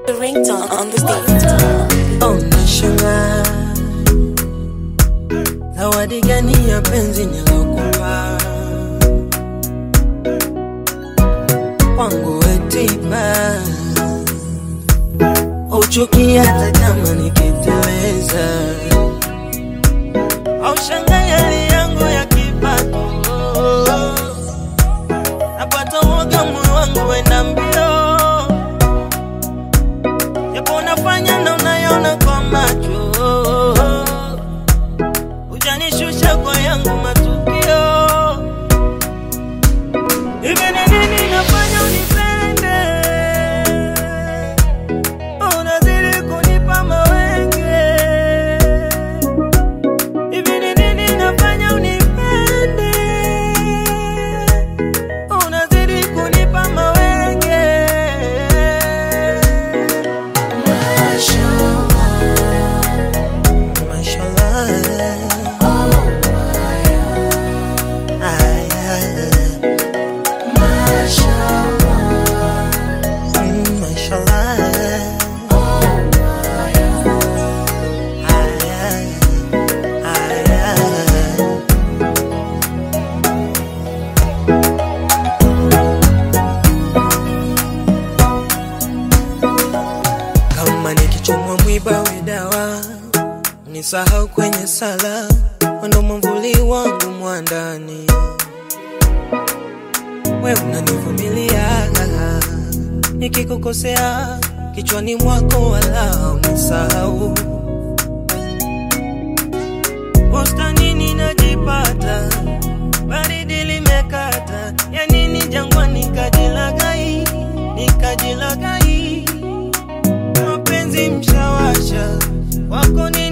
The ringtone on the stage. Oh nashanga zawadi gani ya penzi nilokupa wangu etiba uchukia hata kama nikiteleza au shanga yali yangu ya kipato napata woga moyo wangu wenda mbio yapo nafanya na unayona kwa macho ujanishusha kwa yangu matukio hivi nini nafanya unipende unazidi kunipa mawenge hivi nini nafanya unipende unazidi kunipa mawenge kama nikichomwa mwiba wedawa nisahau kwenye sala ndo mwamvuli wangu mwandani wewe unanivumilia nikikukosea kichwani mwako wala unisahau Bustani najipata baridi limekata ya nini jangwani nikajilagai mapenzi mshawasha wako ni